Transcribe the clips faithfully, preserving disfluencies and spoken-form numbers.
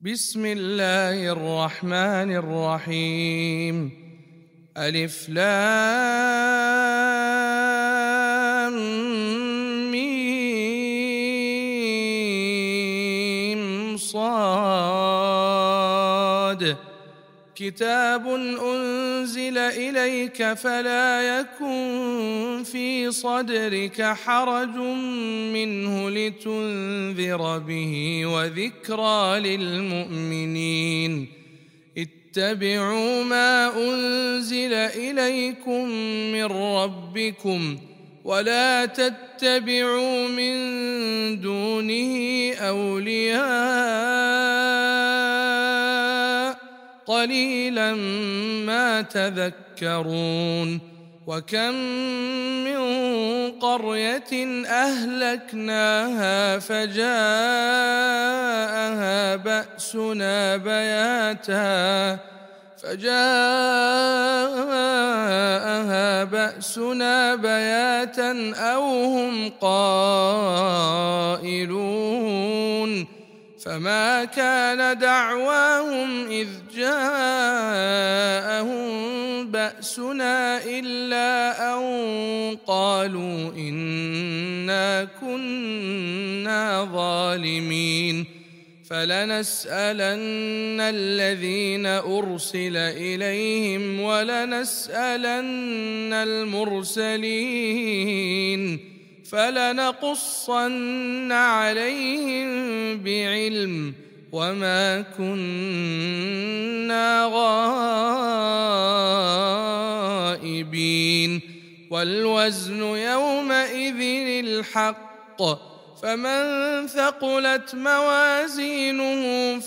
بسم الله الرحمن الرحيم. ألف لام ميم صاد. كتاب أنزل إليك فلا يكن في صدرك حرج منه لتنذر به وذكرى للمؤمنين. اتبعوا ما أنزل إليكم من ربكم ولا تتبعوا من دونه أولياء قليلا ما تذكرون. وكم من قرية أهلكناها فجاءها بأسنا بياتا فجاءها بأسنا بياتا أو هم قائلون. فما كان دعواهم إذ جاءهم بأسنا إلا أن قالوا إنا كنا ظالمين. فلنسألن الذين أرسل إليهم ولنسألن المرسلين فلنقصن عليهم بعلم وما كنا غائبين. والوزن يومئذ الحق فمن ثقلت موازينه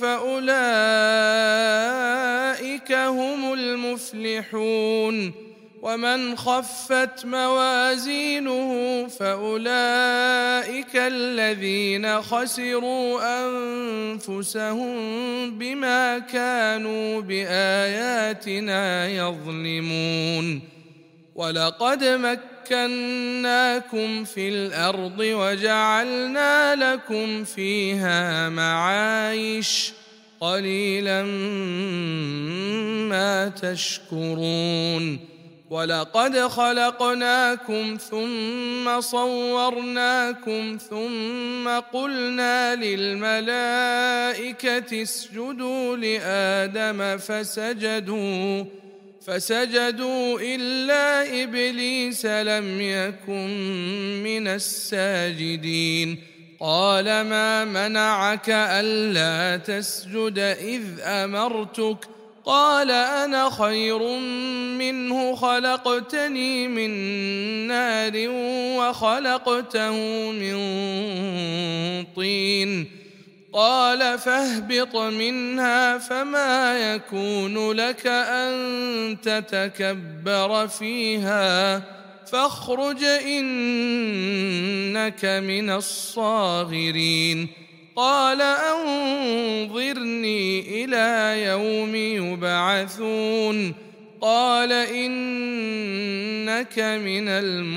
فأولئك هم المفلحون. ومن خفت موازينه فأولئك الذين خسروا أنفسهم بما كانوا بآياتنا يظلمون. ولقد مكناكم في الأرض وجعلنا لكم فيها معايش قليلا ما تشكرون. ولقد خلقناكم ثم صورناكم ثم قلنا للملائكة اسجدوا لآدم فسجدوا فسجدوا إلا إبليس لم يكن من الساجدين. قال ما منعك ألا تسجد إذ أمرتك؟ قال أنا خير منه خلقتني من نار وخلقته من طين. قال فاهبط منها فما يكون لك أن تتكبر فيها فاخرج إنك من الصاغرين. قال أنظرني إلى يوم يبعثون. قال إنك من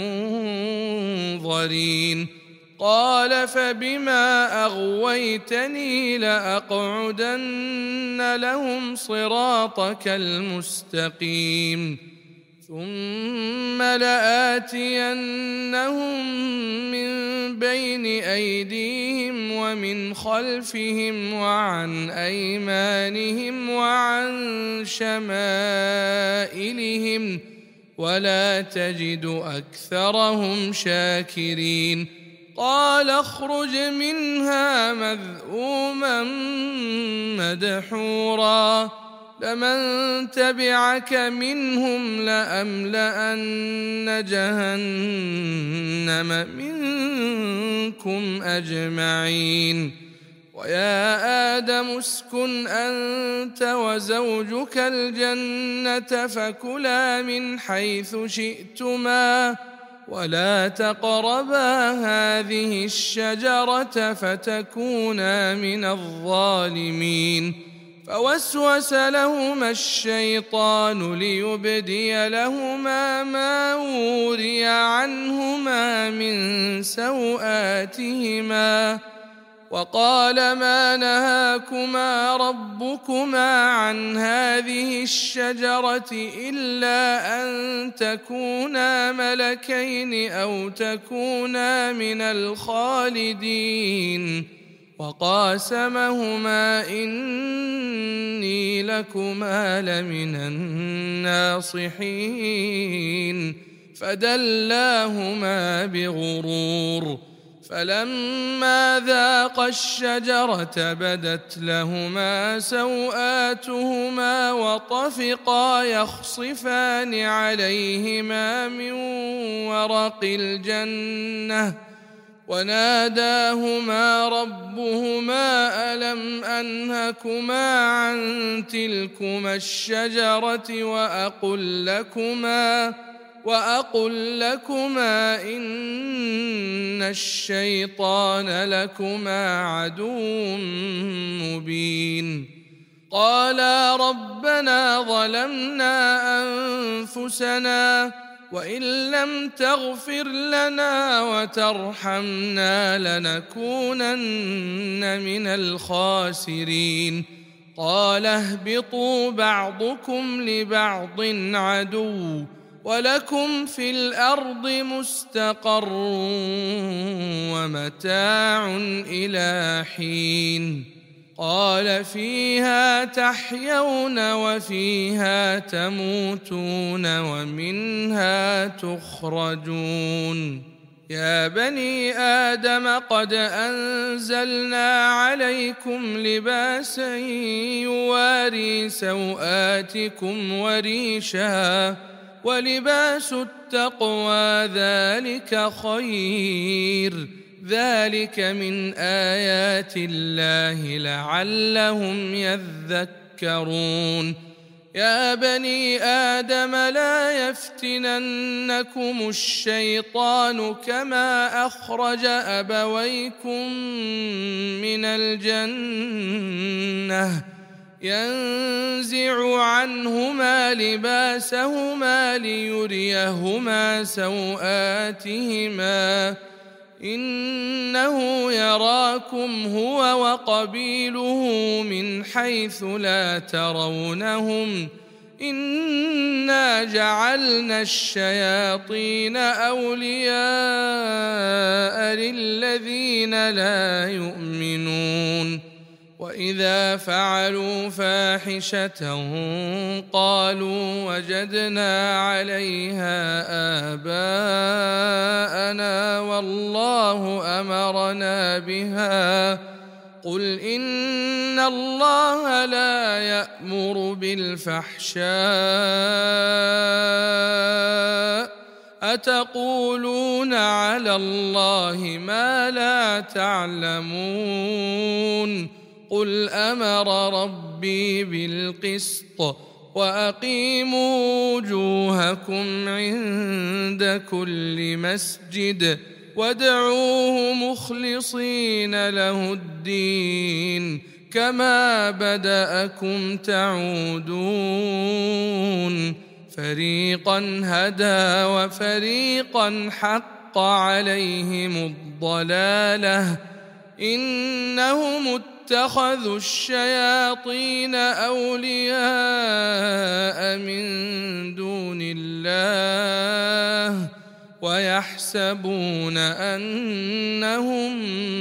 المنظرين. قال فبما أغويتني لأقعدن لهم صراطك المستقيم ثم لآتينهم من بين أيديهم ومن خلفهم وعن أيمانهم وعن شمائلهم ولا تجد أكثرهم شاكرين. قال اخرج منها مذءوما مدحورا لمن تبعك منهم لأملأن جهنم منكم أجمعين. ويا آدم اسكن أنت وزوجك الجنة فكلا من حيث شئتما ولا تقربا هذه الشجرة فتكونا من الظالمين. فوسوس لهما الشيطان ليبدي لهما ما وري عنهما من سوآتهما وقال ما نهاكما ربكما عن هذه الشجرة إلا أن تكونا ملكين أو تكونا من الخالدين وقاسمهما إني لكما لمن الناصحين فدلاهما بغرور فلما ذاقا الشجرة بدت لهما سوآتهما وطفقا يخصفان عليهما من ورق الجنة وناداهما ربهما ألم أنهكما عن تلكما الشجرة وأقل لكما وأقل لكما إن الشيطان لكما عدو مبين قالا ربنا ظلمنا أنفسنا وإن لم تغفر لنا وترحمنا لنكونن من الخاسرين قال اهبطوا بعضكم لبعض عدو ولكم في الأرض مستقر ومتاع إلى حين قال فيها تحيون وفيها تموتون ومنها تخرجون يا بني آدم قد أنزلنا عليكم لباسا يواري سوآتكم وريشا ولباس التقوى ذلك خير ذلك من آيات الله لعلهم يذكرون يا بني آدم لا يفتننكم الشيطان كما أخرج أبويكم من الجنة ينزع عنهما لباسهما ليريهما سوآتهما إنه يراكم هو وقبيله من حيث لا ترونهم إنا جعلنا الشياطين أولياء للذين لا يؤمنون وإذا فعلوا فاحشة قالوا وجدنا عليها آباءنا والله أمرنا بها قل إن الله لا يأمر بالفحشاء أتقولون على الله ما لا تعلمون قل أمر ربي بالقسط وأقيموا وجوهكم عند كل مسجد وادعوه مخلصين له الدين كما بدأكم تعودون فريقا هدى وفريقا حق عليهم الضلالة إنهم اتخذوا الشياطين أولياء من دون الله ويحسبون أنهم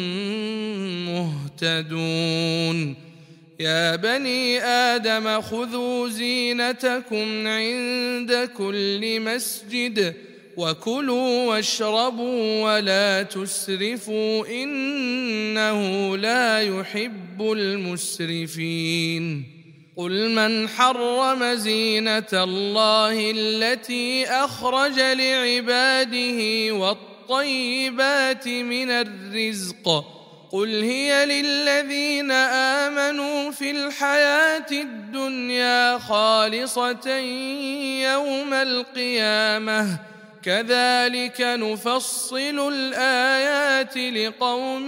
مهتدون يا بني آدم خذوا زينتكم عند كل مسجد وكلوا واشربوا ولا تسرفوا إنه لا يحب المسرفين قل من حرم زينة الله التي أخرج لعباده والطيبات من الرزق قل هي للذين آمنوا في الحياة الدنيا خالصة يوم القيامة كذلك نفصل الآيات لقوم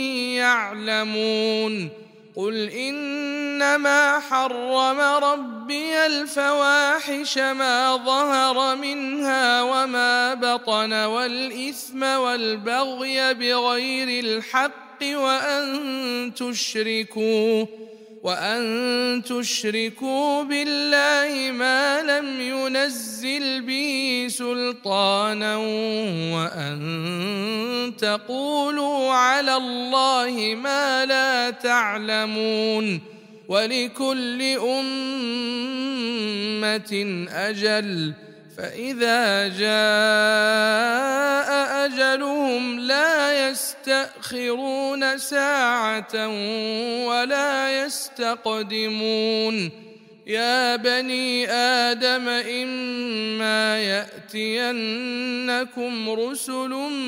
يعلمون قل إنما حرم ربي الفواحش ما ظهر منها وما بطن والإثم والبغي بغير الحق وأن تشركوا وأن تشركوا بالله ما لم ينزل به سلطانا وأن تقولوا على الله ما لا تعلمون. ولكل أمة أجل، فإذا جاء أجلهم لا يستأخرون ساعة ولا يستقدمون. يا بني آدم إما يأتينكم رسل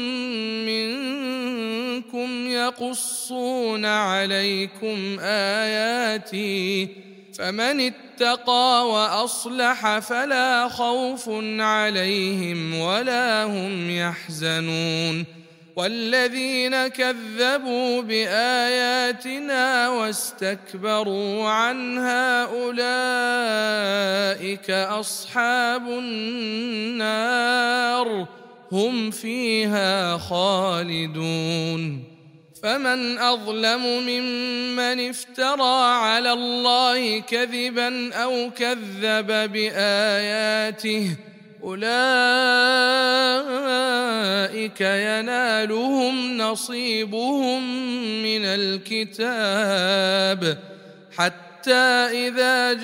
منكم يقصون عليكم آياتي فمن اتقى وأصلح فلا خوف عليهم ولا هم يحزنون. والذين كذبوا بآياتنا واستكبروا عنها أولئك أصحاب النار هم فيها خالدون. فمن أظلم ممن افترى على الله كذبا أو كذب بآياته أولئك ينالهم نصيبهم من الكتاب حتى إذا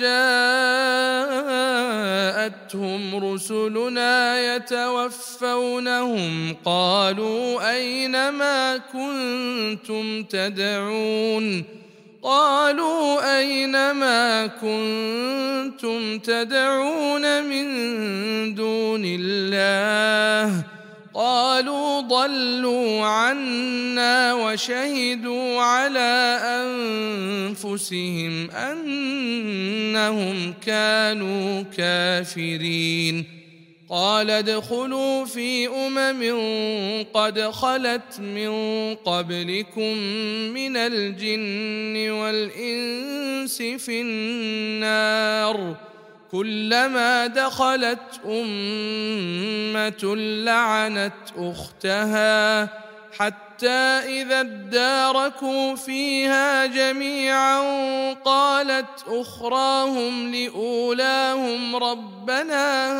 جاءتهم رسلنا يتوفونهم قالوا أين ما كنتم تدعون قالوا أين ما كنتم تدعون من دون الله قالوا ضلوا عنا وشهدوا على أنفسهم أنهم كانوا كافرين. قال ادخلوا في أمم قد خلت من قبلكم من الجن والإنس في النار كلما دخلت أمة لعنت أختها حتى إذا اداركوا فيها جميعا قالت أخراهم لأولاهم ربنا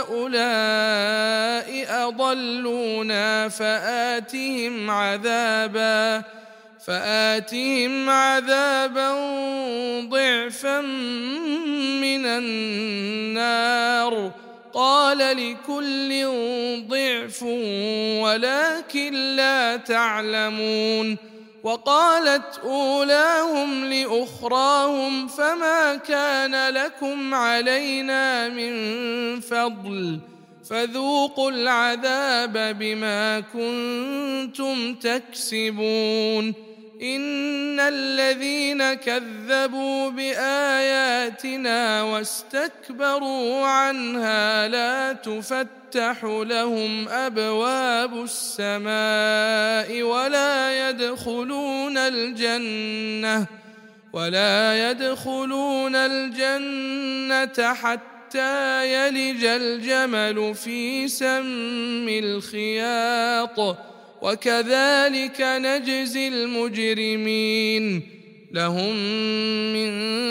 هؤلاء أضلونا فآتهم عذابا فآتهم عذابا ضعفا من النار قال لكل ضعف ولكن لا تعلمون. وقالت أولاهم لأخراهم فما كان لكم علينا من فضل فذوقوا العذاب بما كنتم تكسبون. إن الذين كذبوا بآياتنا واستكبروا عنها لا تفتح لهم أبواب السماء ولا يدخلون الجنة ولا يدخلون الجنة حتى يلج الجمل في سم الخياط وكذلك نجزي المجرمين. لهم من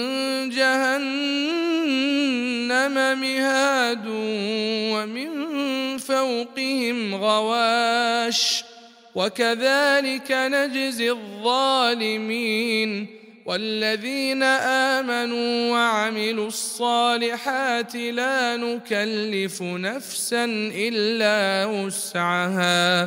جهنم مهاد ومن فوقهم غواش وكذلك نجزي الظالمين. والذين آمنوا وعملوا الصالحات لا نكلف نفسا إلا وسعها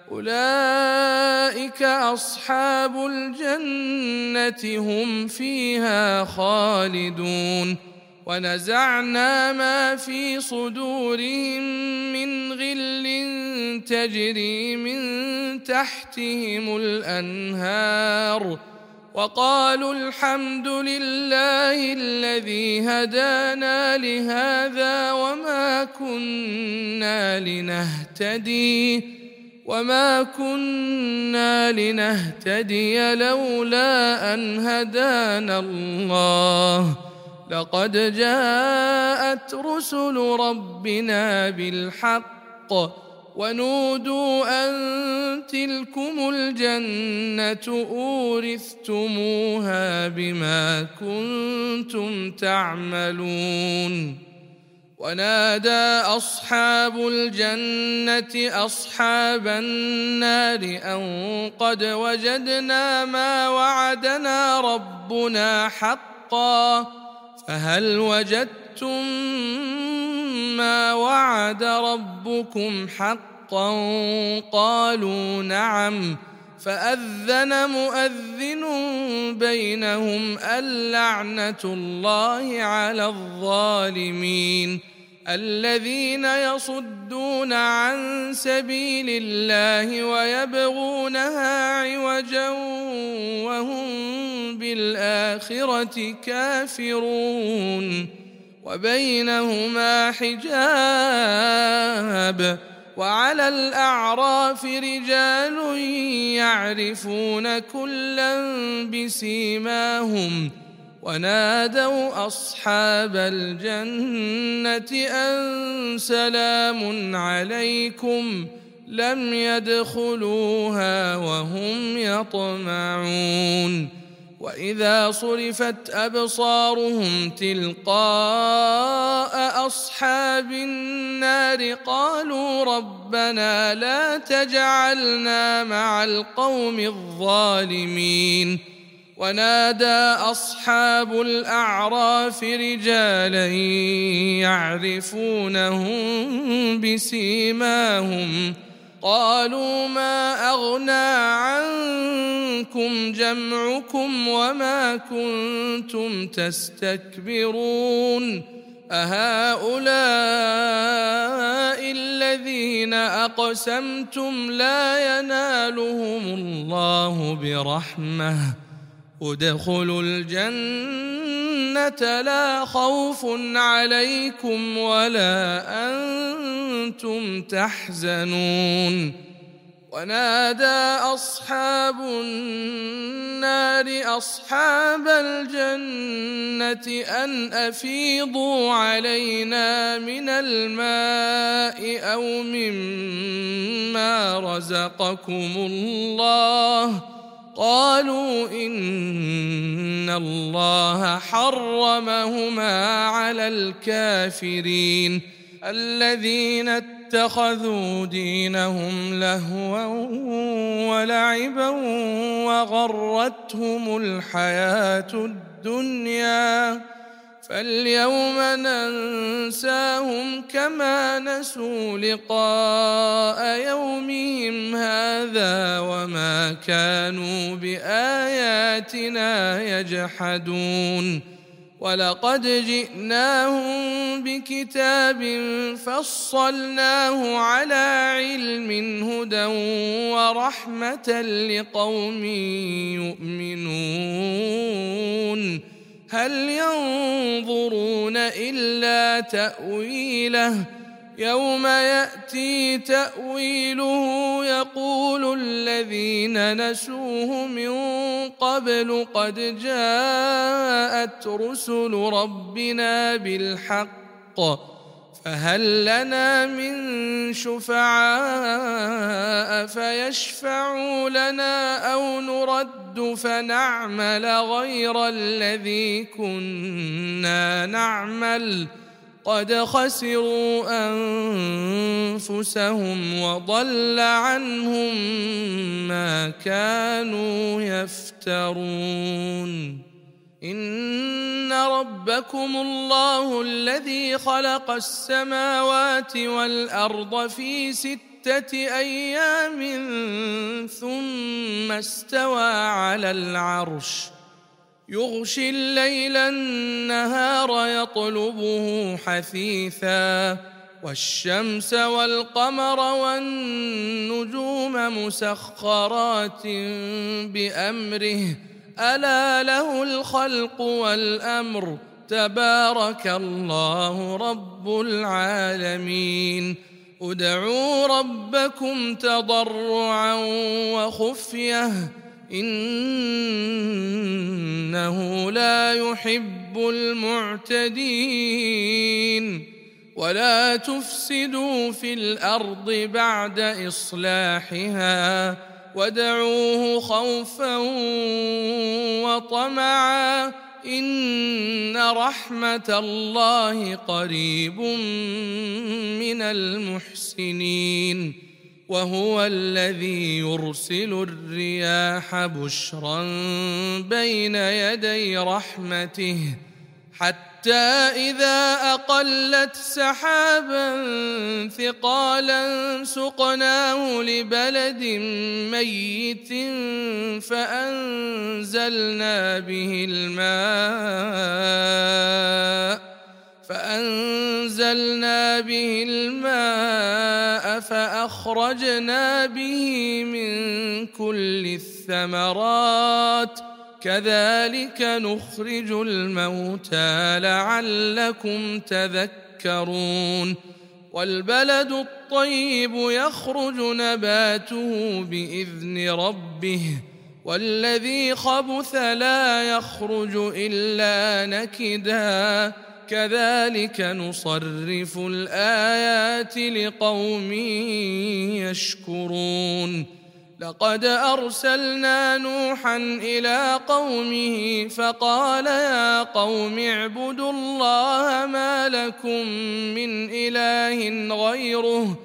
أولئك أصحاب الجنة هم فيها خالدون. ونزعنا ما في صدورهم من غل تجري من تحتهم الأنهار وقالوا الحمد لله الذي هدانا لهذا وما كنا لنهتدي وما كنا لنهتدي لولا أن هدانا الله لقد جاءت رسل ربنا بالحق ونودوا أن تلكم الجنة أورثتموها بما كنتم تعملون ونادى أصحاب الجنة أصحاب النار أن قد وجدنا ما وعدنا ربنا حقا فهل وجدتم ما وعد ربكم حقا قالوا نعم فأذن مؤذن بينهم اللعنة الله على الظالمين الذين يصدون عن سبيل الله ويبغونها عوجا وهم بالآخرة كافرون وبينهما حجاب وعلى الأعراف رجال يعرفون كلا بسيماهم ونادوا أصحاب الجنة أن سلام عليكم لم يدخلوها وهم يطمعون وإذا صرفت أبصارهم تلقاء أصحاب النار قالوا ربنا لا تجعلنا مع القوم الظالمين ونادى أصحاب الأعراف رجالا يعرفونهم بسيماهم قالوا ما أغنى عنكم جمعكم وما كنتم تستكبرون أهؤلاء الذين أقسمتم لا ينالهم الله برحمة ادخلوا الجنة لا خوف عليكم ولا أنتم تحزنون ونادى أصحاب النار أصحاب الجنة أن أفيضوا علينا من الماء أو مما رزقكم الله قالوا إن الله حرمهما على الكافرين الذين اتخذوا دينهم لهوا ولعبا وغرتهم الحياة الدنيا فاليوم ننساهم كما نسوا لقاء يومهم هذا وما كانوا بآياتنا يجحدون ولقد جئناهم بكتاب فصلناه على علم هدى ورحمة لقوم يؤمنون هل ينظرون إلا تأويله يوم يأتي تأويله يقول الذين نسوه من قبل قد جاءت رسل ربنا بالحق فهل لنا من شفعاء فيشفعوا لنا أو نرد فنعمل غير الذي كنا نعمل قد خسروا أنفسهم وضل عنهم ما كانوا يفترون إن ربكم الله الذي خلق السماوات والأرض في ستة أيام ثم استوى على العرش يغشي الليل النهار يطلبه حثيثا والشمس والقمر والنجوم مسخرات بأمره ألا له الخلق والأمر تبارك الله رب العالمين ادعوا ربكم تضرعا وخفية إنه لا يحب المعتدين ولا تفسدوا في الأرض بعد إصلاحها وادعوه خوفا وطمعا إن رحمة الله قريب من المحسنين وهو الذي يرسل الرياح بشرا بين يدي رحمته حتى إذا أقلت سحابا ثقالا سقناه لبلد ميت فأنزلنا به الماء فأنزلنا به الماء فأخرجنا به من كل الثمرات كذلك نخرج الموتى لعلكم تذكرون والبلد الطيب يخرج نباته بإذن ربه والذي خبث لا يخرج إلا نكدا كذلك نصرف الآيات لقوم يشكرون لقد أرسلنا نوحا إلى قومه فقال يا قوم اعبدوا الله ما لكم من إله غيره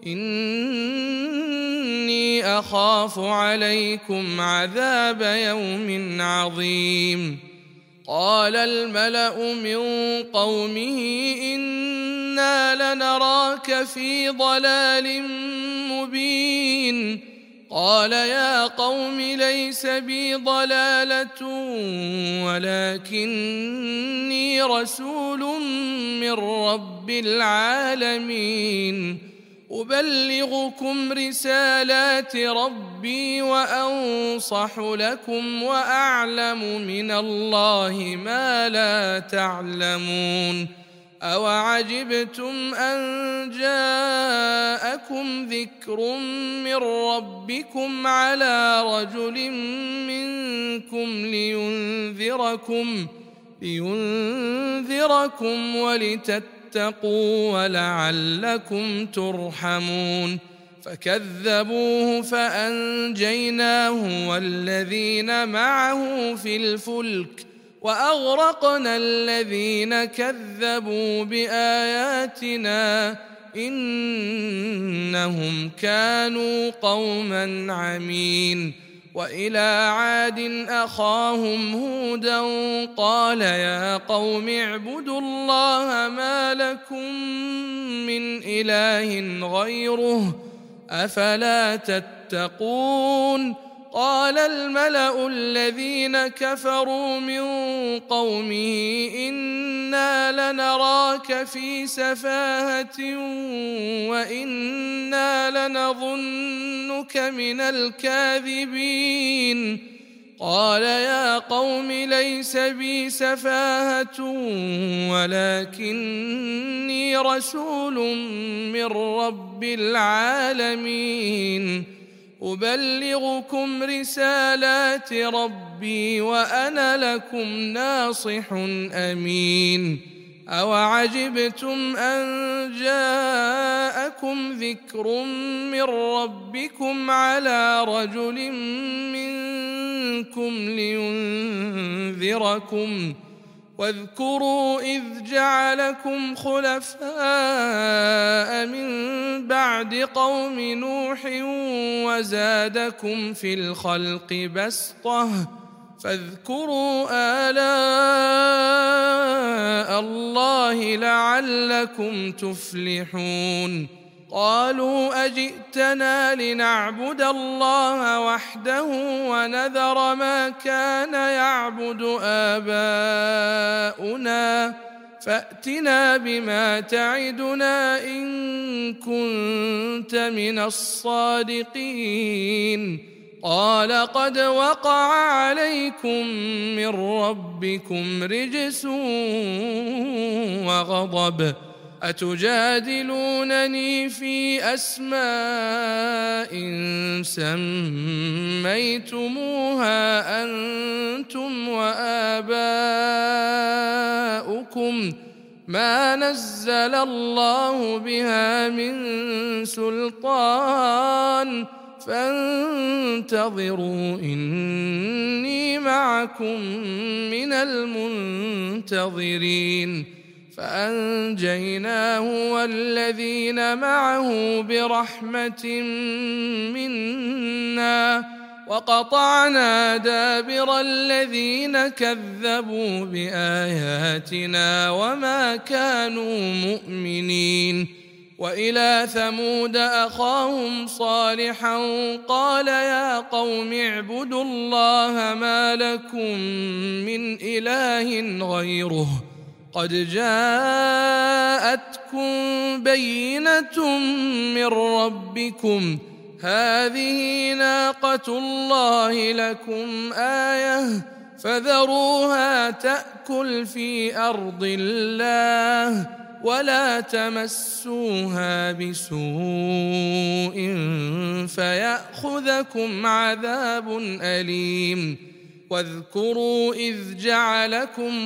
إني أخاف عليكم عذاب يوم عظيم قال الملأ من قومه إنا لنراك في ضلال مبين قال يا قوم ليس بي ضلالة ولكني رسول من رب العالمين أبلغكم رسالات ربي وأنصح لكم وأعلم من الله ما لا تعلمون أوعجبتم أن جاءكم ذكر من ربكم على رجل منكم لينذركم لينذركم ولتتقوا ولعلكم ترحمون فكذبوه فأنجيناه والذين معه في الفلك وأغرقنا الذين كذبوا بآياتنا إنهم كانوا قوما عمين وإلى عاد أخاهم هودا قال يا قوم اعبدوا الله ما لكم من إله غيره أفلا تتقون قال الملأ الذين كفروا من قومه إنا لنراك في سفاهة وإنا لنظنك من الكاذبين قال يا قوم ليس بي سفاهة ولكني رسول من رب العالمين أبلغكم رسالات ربي وأنا لكم ناصح أمين أوعجبتم أن جاءكم ذكر من ربكم على رجل منكم لينذركم واذكروا إذ جعلكم خلفاء من بعد قوم نوح وزادكم في الخلق بسطة فاذكروا آلاء الله لعلكم تفلحون قالوا أجئتنا لنعبد الله وحده ونذر ما كان يعبد آباؤنا فأتنا بما تعدنا إن كنت من الصادقين قال قد وقع عليكم من ربكم رجس وغضب أتجادلونني في أسماء سميتموها أنتم وآباؤكم ما نزل الله بها من سلطان فانتظروا إني معكم من المنتظرين فأنجيناه والذين معه برحمة منا وقطعنا دابر الذين كذبوا بآياتنا وما كانوا مؤمنين وإلى ثمود أخاهم صالحا قال يا قوم اعبدوا الله ما لكم من إله غيره قد جاءتكم بينة من ربكم هذه ناقة الله لكم آية فذروها تأكل في أرض الله ولا تمسوها بسوء فيأخذكم عذاب أليم واذكروا إذ جعلكم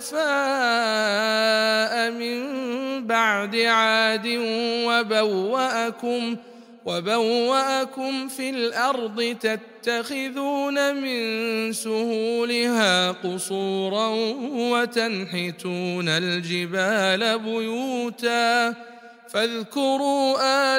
خلفاء من بعد عاد وبوأكم وبوأكم في الأرض تتخذون من سهولها قصورا وتنحتون الجبال بيوتا فاذكروا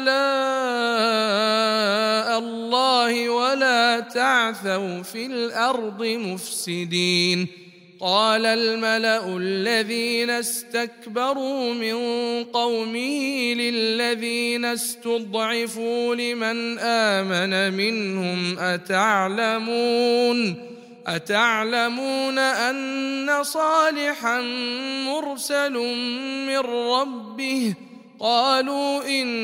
آلاء الله ولا تعثوا في الأرض مفسدين قال الملأ الذين استكبروا من قومه للذين استضعفوا لمن آمن منهم أتعلمون أتعلمون أن صالحا مرسل من ربه قالوا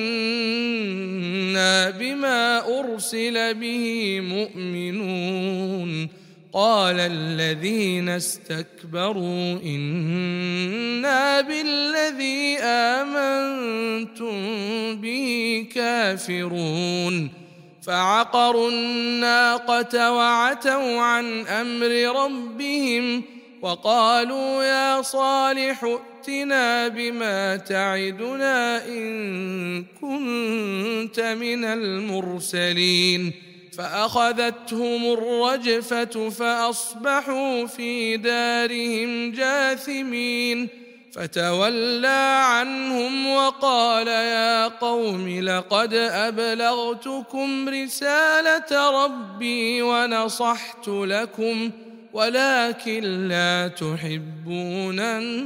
إنا بما أرسل به مؤمنون قال الذين استكبروا إنا بالذي آمنتم به كافرون فعقروا الناقة وعتوا عن أمر ربهم وقالوا يا صالح ائتنا بما تعدنا إن كنت من المرسلين فأخذتهم الرجفة فأصبحوا في دارهم جاثمين فتولى عنهم وقال يا قوم لقد أبلغتكم رسالة ربي ونصحت لكم ولكن لا تحبون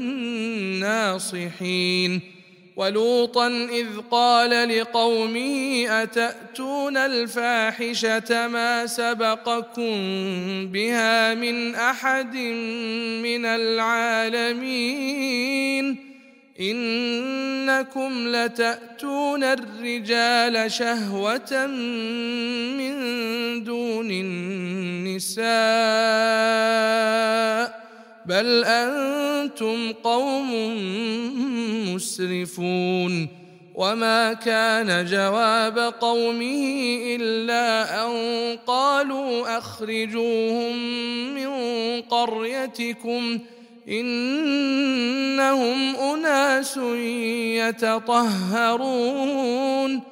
الناصحين ولوطا إذ قال لقومه أتأتون الفاحشة ما سبقكم بها من أحد من العالمين إنكم لتأتون الرجال شهوة من دون النساء بل أنتم قوم مسرفون وما كان جواب قومه إلا أن قالوا أخرجوهم من قريتكم إنهم أناس يتطهرون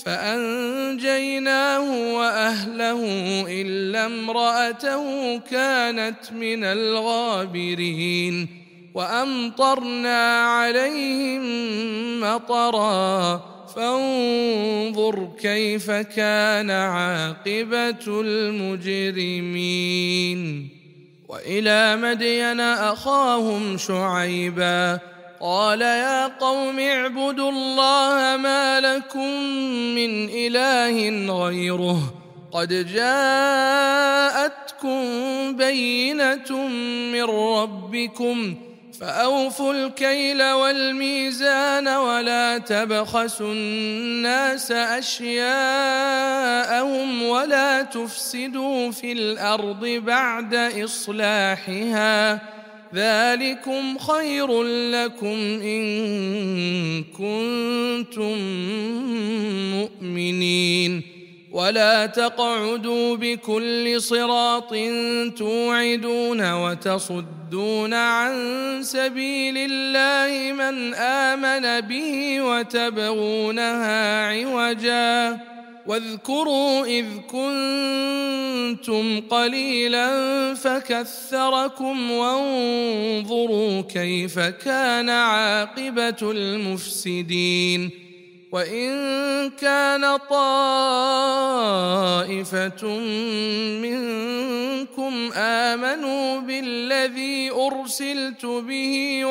فأنجيناه وأهله إلا امرأته كانت من الغابرين وأمطرنا عليهم مطرا فانظر كيف كان عاقبة المجرمين وإلى مدين أخاهم شعيبا قال يا قوم اعبدوا الله ما لكم من إله غيره قد جاءتكم بينة من ربكم فأوفوا الكيل والميزان ولا تبخسوا الناس أشياءهم ولا تفسدوا في الأرض بعد إصلاحها ذلكم خير لكم إن كنتم مؤمنين ولا تقعدوا بكل صراط توعدون وتصدون عن سبيل الله من آمن به وتبغونها عوجا واذكروا إذ كنتم قليلا فكثركم وانظروا كيف كان عاقبة المفسدين وإن كان طائفة منكم آمنوا بالذي أرسلت به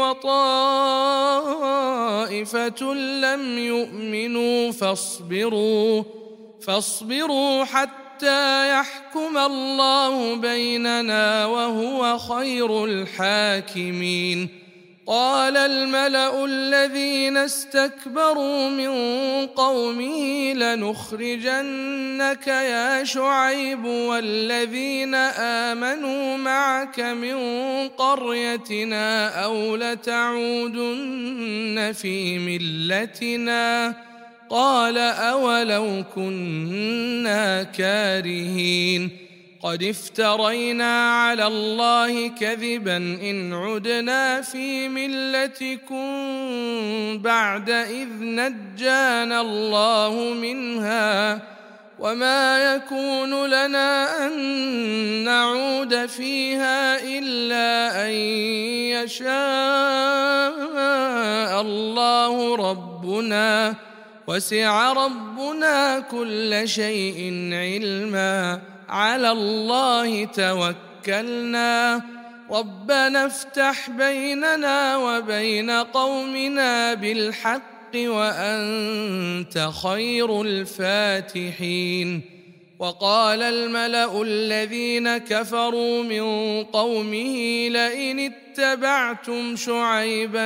وطائفة لم يؤمنوا فاصبروا فاصبروا حتى يحكم الله بيننا وهو خير الحاكمين قال الملأ الذين استكبروا من قومه لنخرجنك يا شعيب والذين آمنوا معك من قريتنا أو لتعودن في ملتنا قال أولو كنا كارهين قد افترينا على الله كذبا إن عدنا في ملتكم بعد إذ نجانا الله منها وما يكون لنا أن نعود فيها إلا أن يشاء الله ربنا وسع ربنا كل شيء علما على الله توكلنا ربنا افتح بيننا وبين قومنا بالحق وأنت خير الفاتحين وقال الملأ الذين كفروا من قومه لئن اتبعتم شعيبا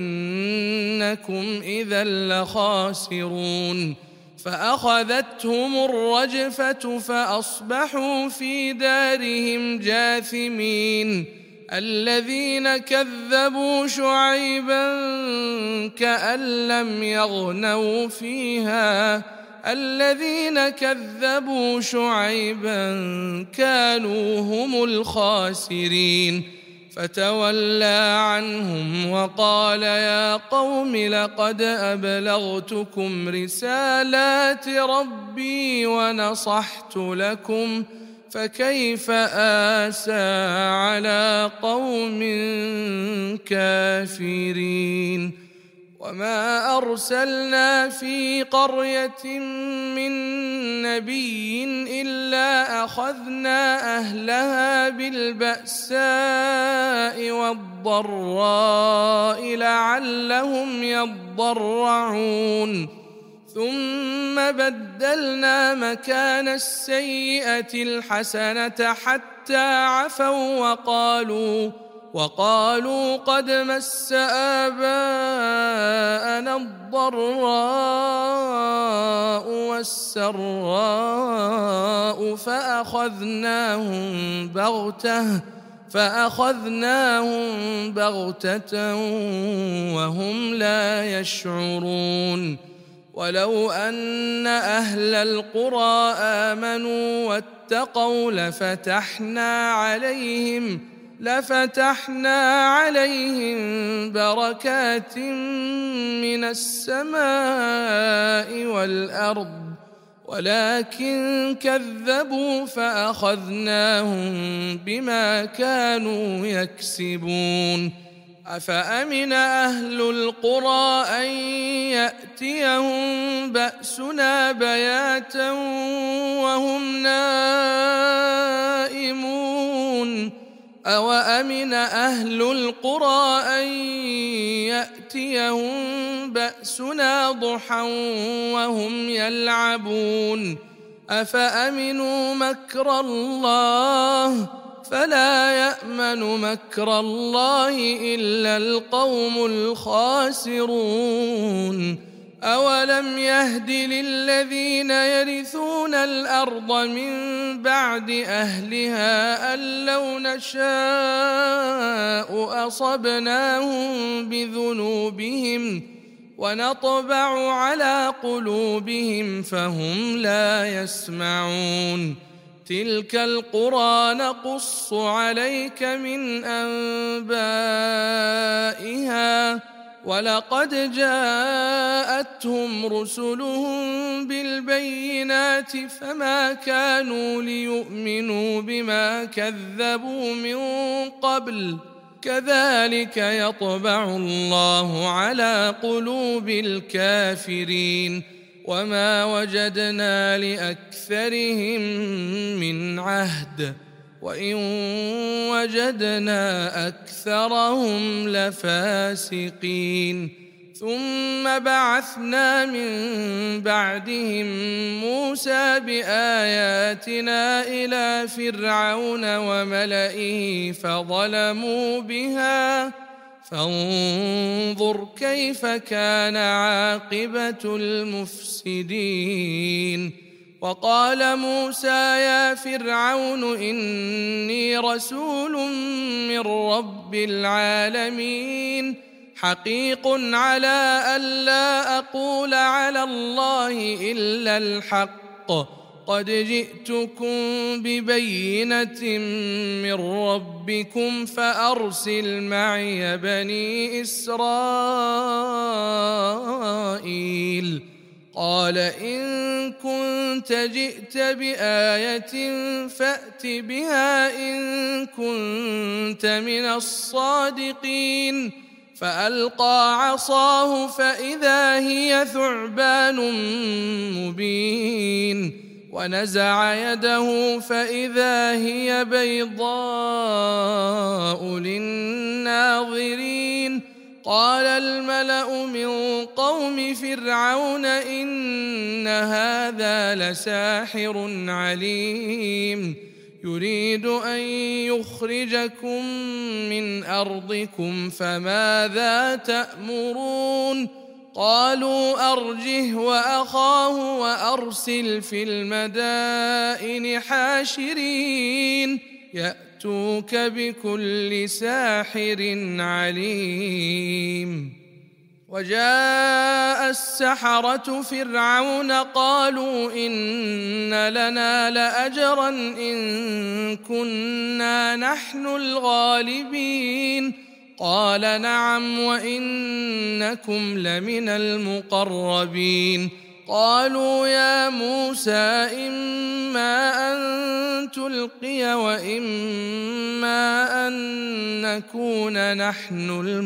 إنكم إذا لخاسرون فأخذتهم الرجفة فأصبحوا في دارهم جاثمين الذين كذبوا شعيبا كأن لم يغنوا فيها الذين كذبوا شعيبا كانوا هم الخاسرين فتولى عنهم وقال يا قوم لقد أبلغتكم رسالات ربي ونصحت لكم فكيف آسى على قوم كافرين وما أرسلنا في قرية من نبي إلا أخذنا أهلها بالبأساء والضراء لعلهم يضرعون ثم بدلنا مكان السيئة الحسنة حتى عفوا وقالوا وقالوا قد مس آباءنا الضراء والسراء فأخذناهم بغتة فأخذناهم بغتة وهم لا يشعرون ولو أن أهل القرى آمنوا واتقوا لفتحنا عليهم لفتحنا عليهم بركات من السماء والأرض ولكن كذبوا فأخذناهم بما كانوا يكسبون أفأمن أهل القرى أن يأتيهم بأسنا بياتا وهم نائمون أوأمن أهل القرى أن يأتيهم بأسنا ضحى وهم يلعبون أفأمنوا مكر الله فلا يأمن مكر الله إلا القوم الخاسرون أولم يهد للذين يرثون الأرض من بعد أهلها أن لو نشاء أصبناهم بذنوبهم ونطبع على قلوبهم فهم لا يسمعون تلك القرى نقص عليك من أنبائها ولقد جاءتهم رسلهم بالبينات فما كانوا ليؤمنوا بما كذبوا من قبل كذلك يطبع الله على قلوب الكافرين وما وجدنا لأكثرهم من عهد وإن وجدنا أكثرهم لفاسقين ثم بعثنا من بعدهم موسى بآياتنا إلى فرعون وملئه فظلموا بها فانظر كيف كان عاقبة المفسدين وقال موسى يا فرعون إني رسول من رب العالمين حقيق على ألا أقول على الله إلا الحق قد جئتكم ببينة من ربكم فأرسل معي بني إسرائيل قال إن كنت جئت بآية فأت بها إن كنت من الصادقين فألقى عصاه فإذا هي ثعبان مبين ونزع يده فإذا هي بيضاء للناظرين قال الملأ من قوم فرعون إن هذا لساحر عليم يريد أن يخرجكم من أرضكم فماذا تأمرون قالوا أرجه وأخاه وأرسل في المدائن حاشرين يأتوك بكل ساحر عليم وجاء السحرة فرعون قالوا إن لنا لأجرا إن كنا نحن الغالبين قال نعم وإنكم لمن المقربين قالوا يا موسى إما أن تلقي وإما أن نكون نحن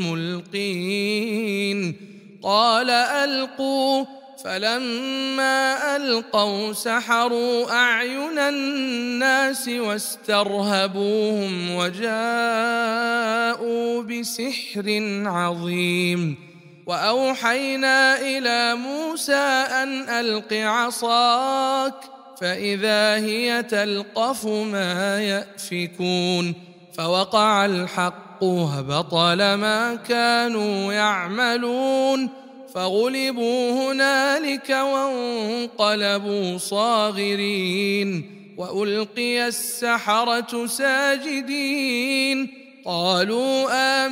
الملقين قال ألقوا فلما ألقوا سحروا أعين الناس واسترهبوهم وجاءوا بسحر عظيم وأوحينا إلى موسى أن ألق عصاك فإذا هي تلقف ما يأفكون فوقع الحق وبطل ما كانوا يعملون فغلبوا هنالك وانقلبوا صاغرين وألقي السحرة ساجدين قالوا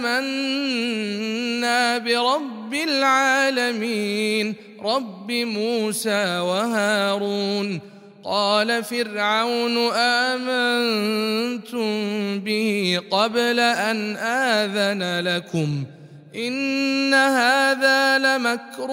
آمنا برب العالمين رب موسى وهارون قال فرعون آمنتم به قبل أن آذن لكم إن هذا لمكر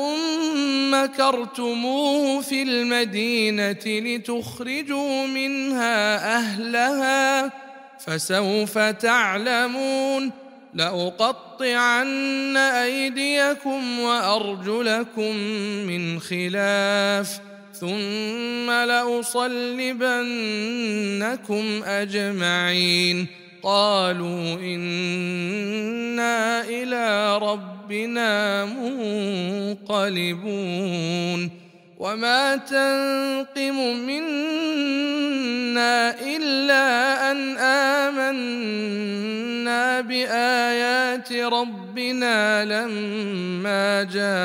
مكرتموه في المدينة لتخرجوا منها أهلها فسوف تعلمون لأقطعن أيديكم وأرجلكم من خلاف ثم لأصلبنكم أجمعين قالوا إنا إلى ربنا منقلبون وما تنقم منا إلا أن آمنا بآيات ربنا لما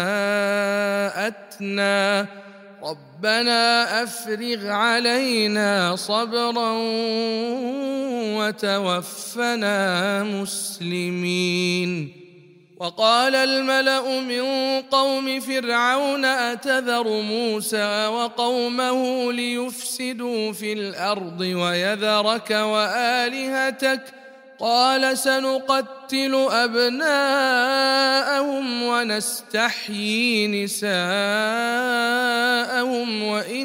جاءتنا ربنا أفرغ علينا صبرا وتوفنا مسلمين وقال الملأ من قوم فرعون أتذر موسى وقومه ليفسدوا في الأرض ويذرك وآلهتك قال سنقتل أبناءهم ونستحيي نساءهم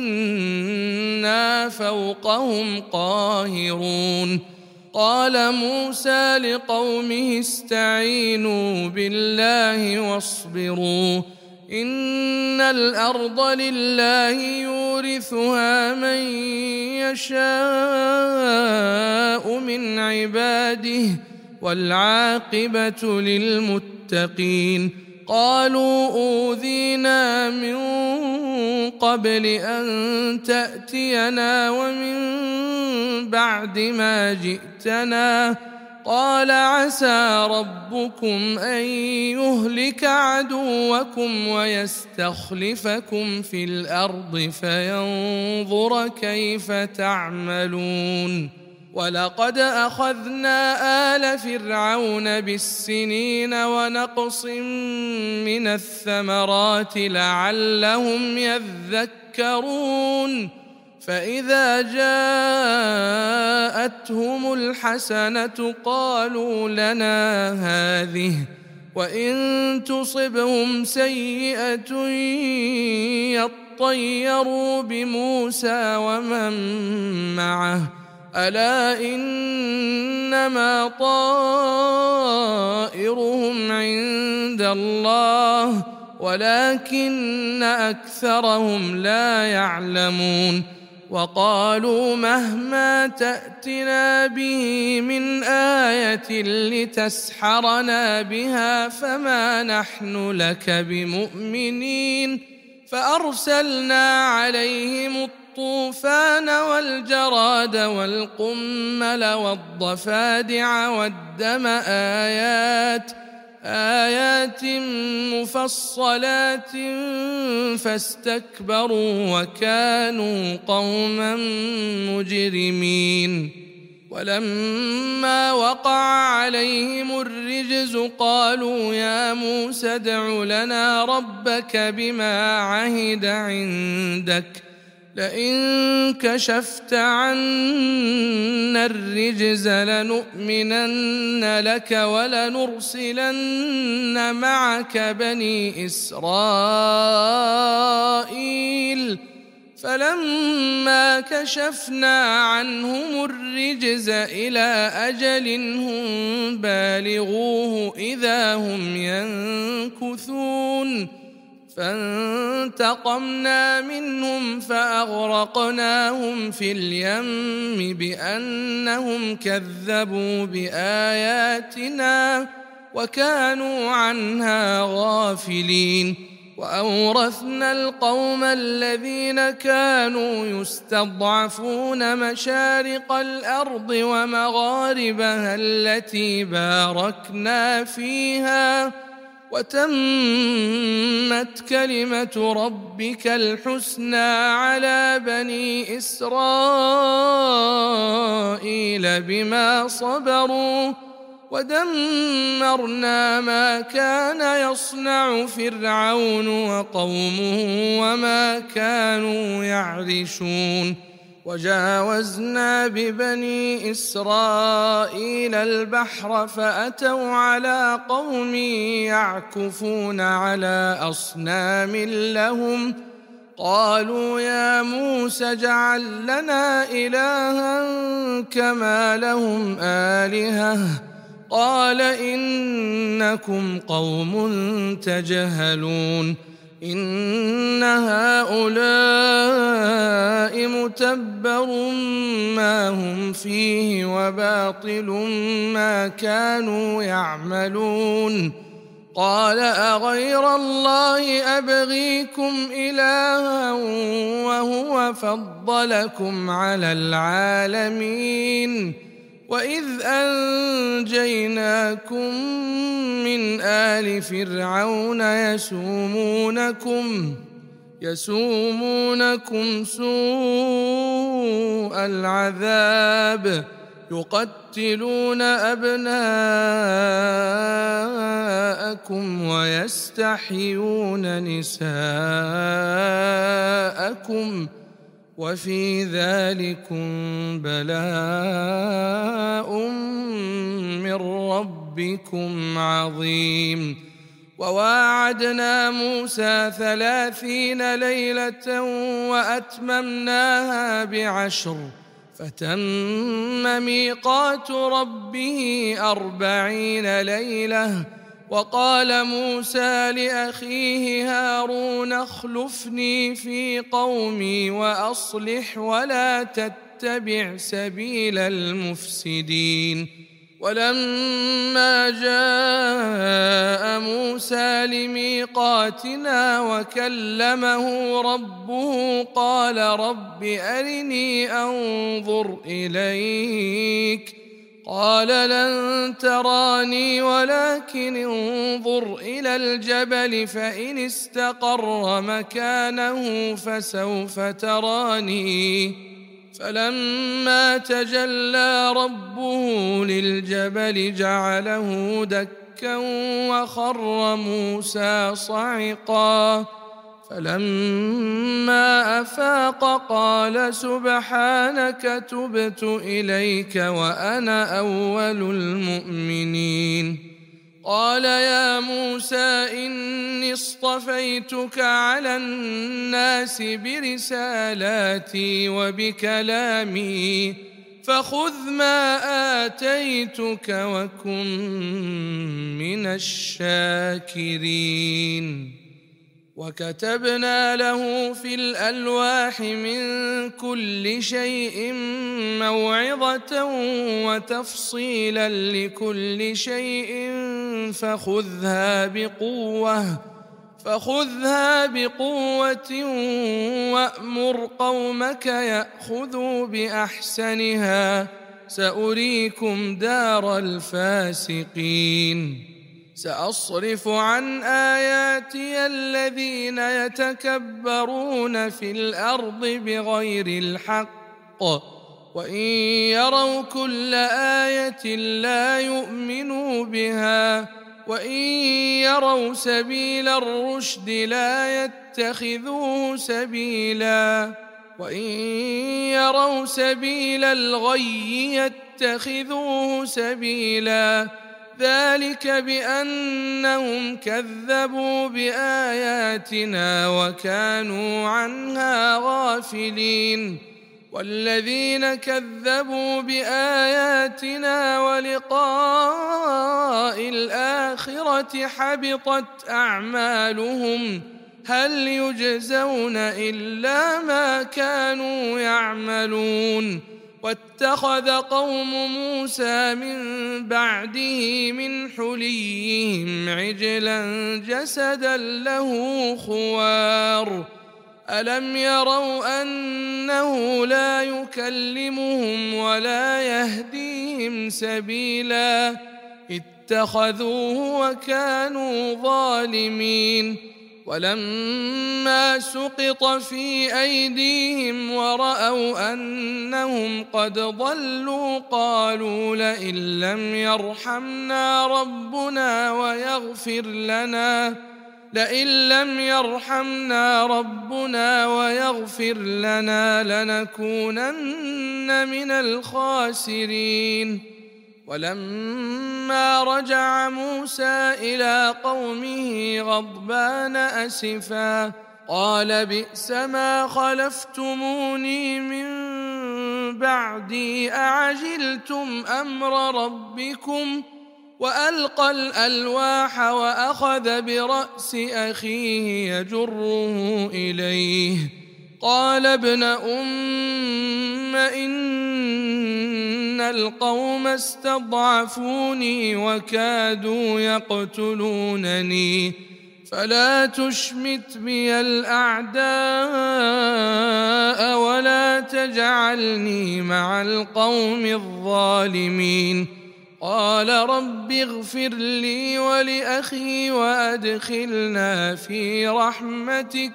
وإنا فوقهم قاهرون. قال موسى لقومه استعينوا بالله واصبروا إن الأرض لله يورثها من يشاء من عباده والعاقبة للمتقين. قالوا أوذينا من قبل أن تأتينا ومن بعد ما جئتنا قال عسى ربكم أن يهلك عدوكم ويستخلفكم في الأرض فينظر كيف تعملون. ولقد أخذنا آل فرعون بالسنين ونقص من الثمرات لعلهم يذكرون. فإذا جاءتهم الحسنة قالوا لنا هذه وإن تصبهم سيئة يطيروا بموسى ومن معه ألا إنما طائرهم عند الله ولكن أكثرهم لا يعلمون. وقالوا مهما تأتنا به من آية لتسحرنا بها فما نحن لك بمؤمنين. فأرسلنا عليهم الطوفان والجراد والقمل والضفادع والدم آيات آيات مفصلات فاستكبروا وكانوا قوما مجرمين. ولما وقع عليهم الرجز قالوا يا موسى ادع لنا ربك بما عهد عندك لئن كشفت عنا الرجز لنؤمنن لك ولنرسلن معك بني إسرائيل. فلما كشفنا عنهم الرجز إلى أجل هم بالغوه إذا هم ينكثون. فانتقمنا منهم فأغرقناهم في اليم بأنهم كذبوا بآياتنا وكانوا عنها غافلين. وأورثنا القوم الذين كانوا يستضعفون مشارق الأرض ومغاربها التي باركنا فيها وتمت كلمة ربك الحسنى على بني إسرائيل بما صبروا ودمرنا ما كان يصنع فرعون وقومه وما كانوا يعرشون. وجاوزنا ببني إسرائيل البحر فأتوا على قوم يعكفون على أصنام لهم قالوا يا موسى اجعل لنا إلها كما لهم آلهة قال إنكم قوم تجهلون. إن هؤلاء متبر ما هم فيه وباطل ما كانوا يعملون. قال أغير الله أبغيكم إلها وهو فضلكم على العالمين وإذ أنجيناكم من آل فرعون يسومونكم يسومونكم سوء العذاب يقتلون أبناءكم ويستحيون نساءكم وفي ذلكم بلاء من ربكم عظيم. وواعدنا موسى ثلاثين ليلة وأتممناها بعشر فتم ميقات ربه أربعين ليلة. وقال موسى لأخيه هارون اخلفني في قومي وأصلح ولا تتبع سبيل المفسدين. ولما جاء موسى لميقاتنا وكلمه ربه قال رب أرني أنظر إليك قال لن تراني ولكن انظر إلى الجبل فإن استقر مكانه فسوف تراني. فلما تجلى ربه للجبل جعله دكا وخر موسى صعقا. فلما أفاق قال سبحانك تبت إليك وأنا أول المؤمنين. قال يا موسى إني اصطفيتك على الناس برسالاتي وبكلامي فخذ ما آتيتك وكن من الشاكرين. وكتبنا له في الألواح من كل شيء موعظة وتفصيلا لكل شيء فخذها بقوة فخذها بقوة وأمر قومك يأخذوا بأحسنها سأريكم دار الفاسقين. سأصرف عن آياتي الذين يتكبرون في الأرض بغير الحق وإن يروا كل آية لا يؤمنوا بها وإن يروا سبيل الرشد لا يتخذوه سبيلا وإن يروا سبيل الغي يتخذوه سبيلا ذلك بأنهم كذبوا بآياتنا وكانوا عنها غافلين. والذين كذبوا بآياتنا ولقاء الآخرة حبطت أعمالهم هل يجزون إلا ما كانوا يعملون. واتخذ قوم موسى من بعده من حليهم عجلا جسدا له خوار ألم يروا أنه لا يكلمهم ولا يهديهم سبيلا اتخذوه وكانوا ظالمين. ولما سقط في أيديهم ورأوا أنهم قد ضلوا قالوا لئن لم يرحمنا ربنا ويغفر لنا لئن لم يرحمنا ربنا ويغفر لنا لنكونن من الخاسرين. ولما رجع موسى إلى قومه غضبان أسفا قال بئس ما خلفتموني من بعدي أعجلتم أمر ربكم وألقى الألواح وأخذ برأس أخيه يجره إليه قال ابن أم إن القوم استضعفوني وكادوا يقتلونني فلا تشمت بي الأعداء ولا تجعلني مع القوم الظالمين. قال رب اغفر لي ولأخي وأدخلنا في رحمتك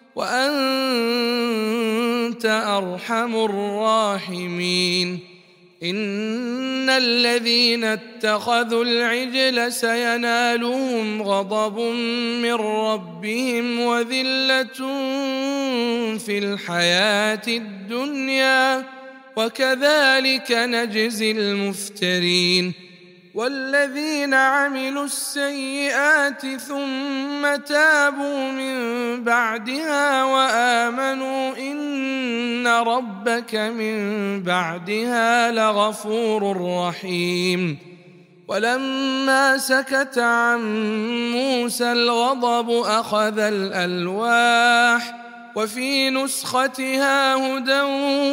وأنت أرحم الراحمين. إن الذين اتخذوا العجل سينالهم غضب من ربهم وذلة في الحياة الدنيا وكذلك نجزي المفترين. والذين عملوا السيئات ثم تابوا من بعدها وآمنوا إن ربك من بعدها لغفور رحيم. ولما سكت عن موسى الغضب أخذ الألواح وفي نسختها هدى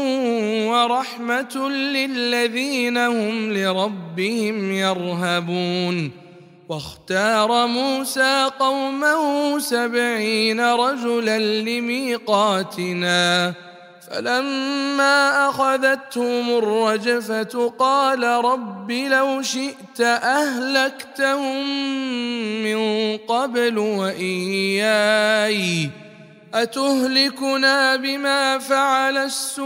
ورحمة للذين هم لربهم يرهبون. واختار موسى قومه سبعين رجلا لميقاتنا فلما أخذتهم الرجفة قال رب لو شئت أهلكتهم من قبل وإياي أتهلكنا بما فعل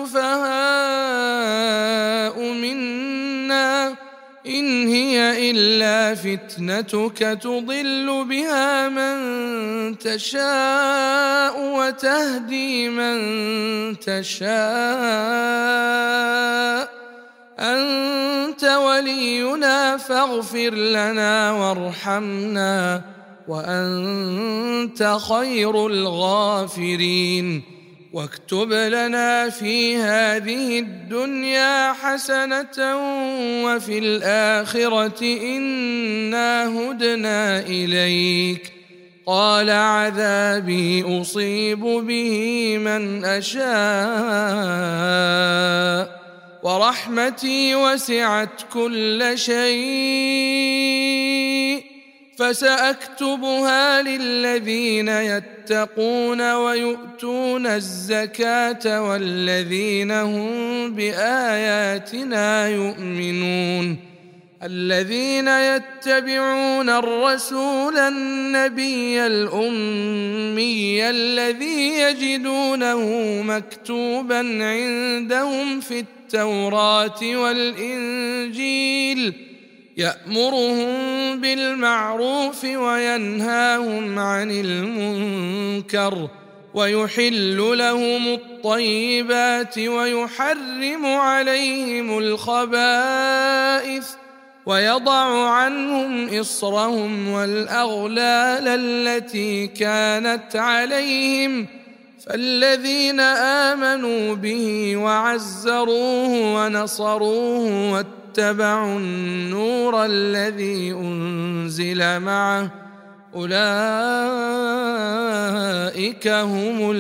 السفهاء منا إن هي إلا فتنتك تضل بها من تشاء وتهدي من تشاء أنت ولينا فاغفر لنا وارحمنا وأنت خير الغافرين. واكتب لنا في هذه الدنيا حسنة وفي الآخرة إنا هدنا إليك. قال عذابي أصيب به من أشاء ورحمتي وسعت كل شيء فسأكتبها للذين يتقون ويؤتون الزكاة والذين هم بآياتنا يؤمنون. الذين يتبعون الرسول النبي الأمي الذي يجدونه مكتوبا عندهم في التوراة والإنجيل يأمرهم بالمعروف وينهاهم عن المنكر ويحل لهم الطيبات ويحرم عليهم الخبائث ويضع عنهم إصرهم والأغلال التي كانت عليهم. فالذين آمنوا به وعزروه ونصروه واتبعوا النور الذي أنزل معه أولئك هم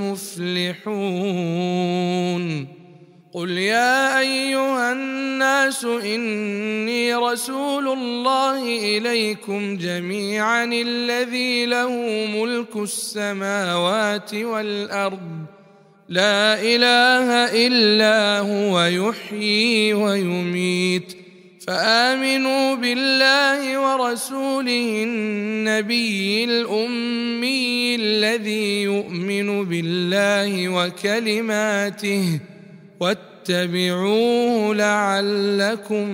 المفلحون. قل يا أيها الناس إني رسول الله إليكم جميعا الذي له ملك السماوات والأرض لا إله إلا هو يحيي ويميت فآمنوا بالله ورسوله النبي الأمي الذي يؤمن بالله وكلماته واتبعوه لعلكم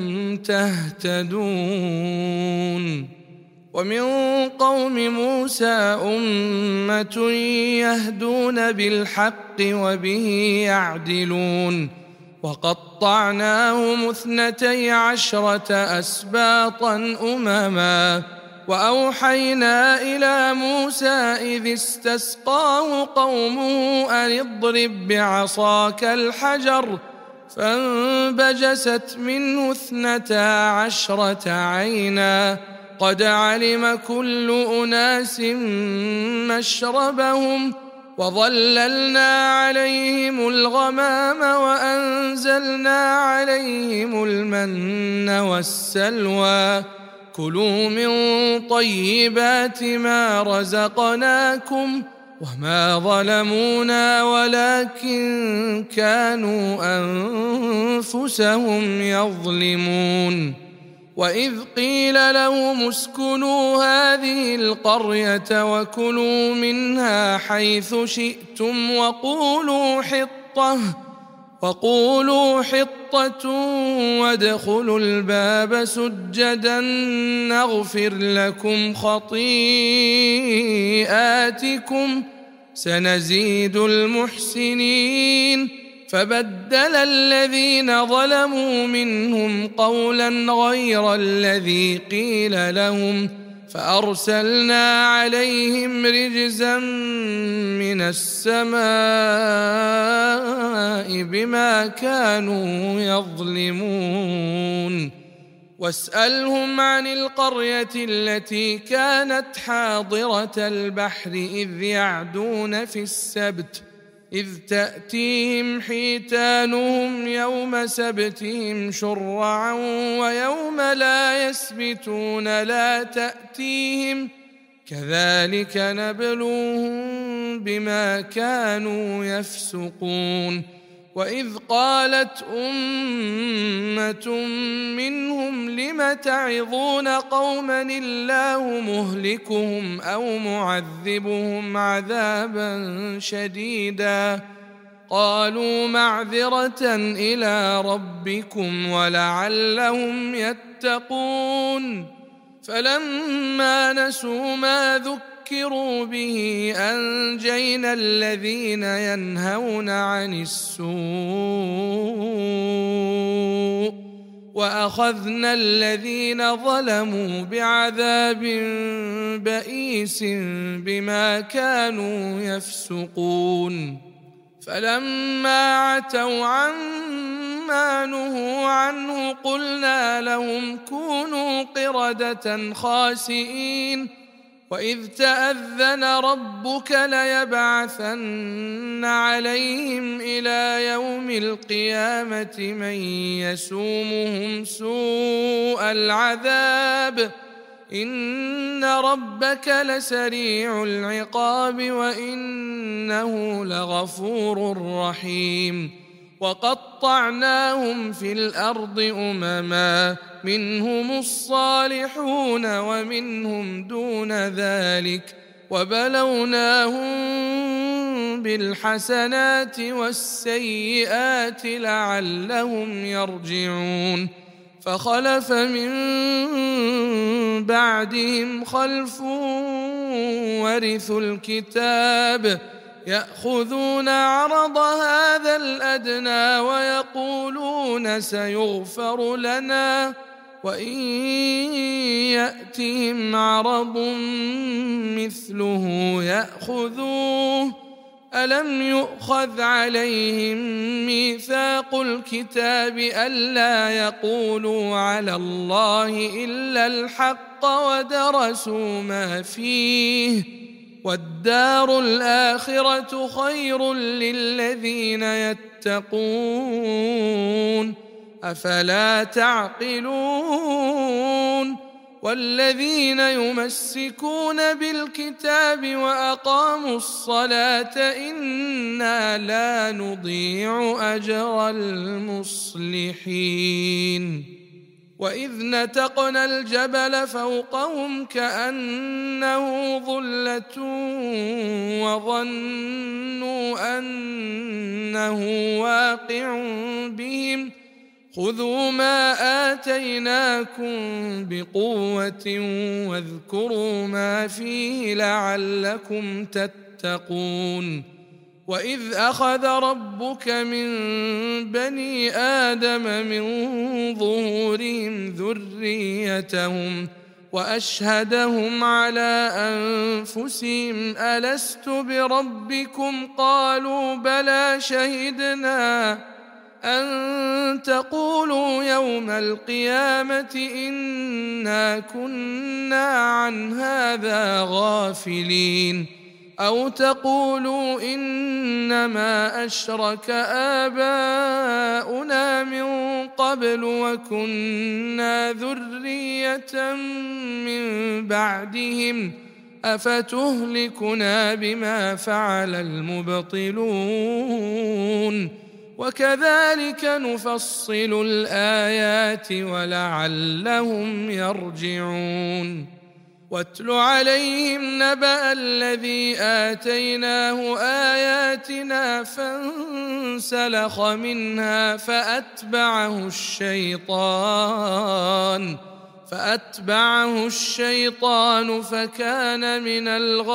تهتدون. ومن قوم موسى أمة يهدون بالحق وبه يعدلون وقطعناهم اثنتي عشرة أسباطا أمما وأوحينا إلى موسى إذ استسقاه قومه أن اضرب بعصاك الحجر فانبجست منه اثنتا عشرة عينا قد علم كل أناس مشربهم وظللنا عليهم الغمام وأنزلنا عليهم المن والسلوى كلوا من طيبات ما رزقناكم وما ظلمونا ولكن كانوا أنفسهم يظلمون. وإذ قيل لهم اسكنوا هذه القرية وكلوا منها حيث شئتم وقولوا حطة وقولوا حطة وادخلوا الباب سجدا نغفر لكم خطيئاتكم سنزيد المحسنين. فبدل الذين ظلموا منهم قولا غير الذي قيل لهم فأرسلنا عليهم رجزا من السماء بما كانوا يظلمون. واسألهم عن القرية التي كانت حاضرة البحر إذ يعدون في السبت إذ تأتيهم حيتانهم يوم سبتهم شرعا ويوم لا يسبتون لا تأتيهم كذلك نبلوهم بما كانوا يفسقون. وإذ قالت أمة منهم لم تعظون قوما الله مهلكهم أو معذبهم عذابا شديدا قالوا معذرة إلى ربكم ولعلهم يتقون. فلما نسوا ما ذكروا به أنجينا الذين ينهون عن السوء وأخذنا الذين ظلموا بعذاب بئيس بما كانوا يفسقون. فلما عتوا عما نهوا عنه قلنا لهم كونوا قردة خاسئين. وإذ تأذن ربك ليبعثن عليهم إلى يوم القيامة من يسومهم سوء العذاب إن ربك لسريع العقاب وإنه لغفور رحيم. وقطعناهم في الأرض أمما منهم الصالحون ومنهم دون ذلك وبلوناهم بالحسنات والسيئات لعلهم يرجعون. فخلف من بعدهم خلف ورثوا الكتاب يأخذون عرض هذا الأدنى ويقولون سيغفر لنا وإن يأتهم عرض مثله يأخذوه ألم يؤخذ عليهم ميثاق الكتاب ألا يقولوا على الله إلا الحق ودرسوا ما فيه والدار الآخرة خير للذين يتقون أفلا تعقلون. والذين يمسكون بالكتاب وأقاموا الصلاة إنا لا نضيع أجر المصلحين. وإذ نتقنا الجبل فوقهم كأنه ظلة وظنوا أنه واقع بهم خذوا ما آتيناكم بقوة واذكروا ما فيه لعلكم تتقون. وإذ أخذ ربك من بني آدم من ظهورهم ذريتهم وأشهدهم على أنفسهم ألست بربكم قالوا بلى شهدنا أن تقولوا يوم القيامة إنا كنا عن هذا غافلين أو تقولوا إنما أشرك آباؤنا من قبل وكنا ذرية من بعدهم أفتهلكنا بما فعل المبطلون وكذلك نفصل الآيات ولعلهم يرجعون. واتل عليهم نبأ الذي آتيناه آياتنا فانسلخ منها فأتبعه الشيطان فأتبعه الشيطان فكان من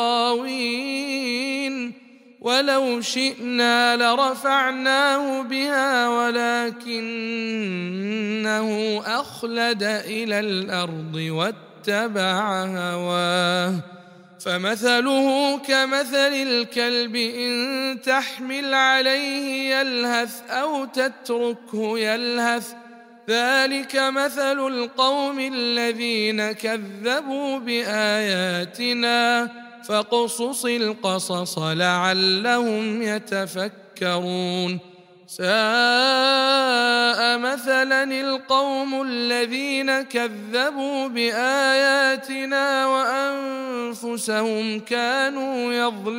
الغاوين ولو شئنا لرفعناه بها ولكنه أخلد إلى الأرض واتبع هواه فمثله كمثل الكلب إن تحمل عليه يلهث أو تتركه يلهث ذلك مثل القوم الذين كذبوا بآياتنا فاقصص القصص لعلهم يتفكرون ساء مثلا القوم الذين كذبوا بآياتنا وأنفسهم كانوا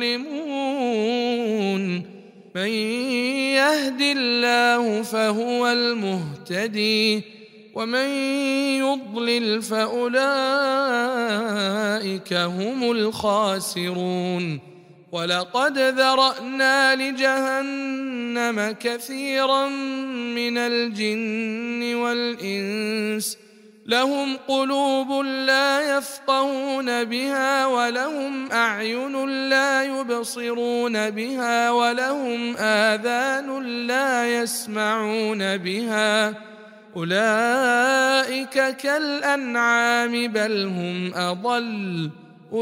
يظلمون من يهد الله فهو المهتدي ومن يضلل فأولئك هم الخاسرون ولقد ذرأنا لجهنم كثيرا من الجن والإنس لهم قلوب لا يفقهون بها ولهم أعين لا يبصرون بها ولهم آذان لا يسمعون بها أولئك كالأنعام بل هم أضل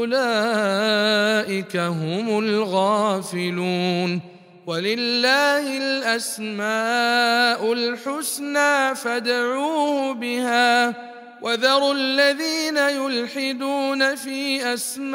أولئك هم الغافلون ولله الأسماء الحسنى فادعوه بها وذروا الذين يلحدون في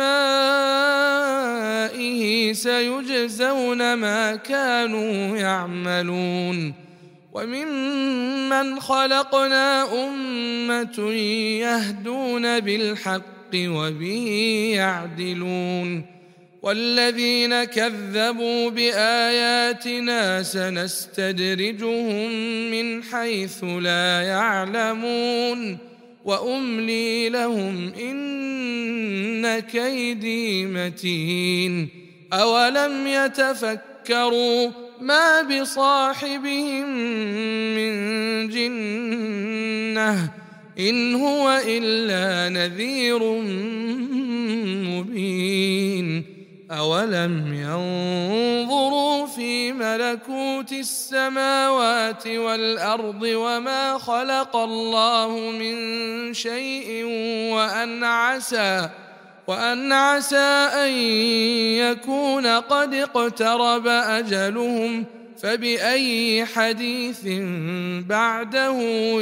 أسمائه سيجزون ما كانوا يعملون وممن خلقنا أمة يهدون بالحق وبه يعدلون والذين كذبوا بآياتنا سنستدرجهم من حيث لا يعلمون وأملي لهم إن كيدي متين أولم يتفكروا ما بصاحبهم من جنة إن هو إلا نذير مبين أولم ينظروا في ملكوت السماوات والأرض وما خلق الله من شيء وأن عسى وأن عسى أن يكون قد اقترب أجلهم فبأي حديث بعده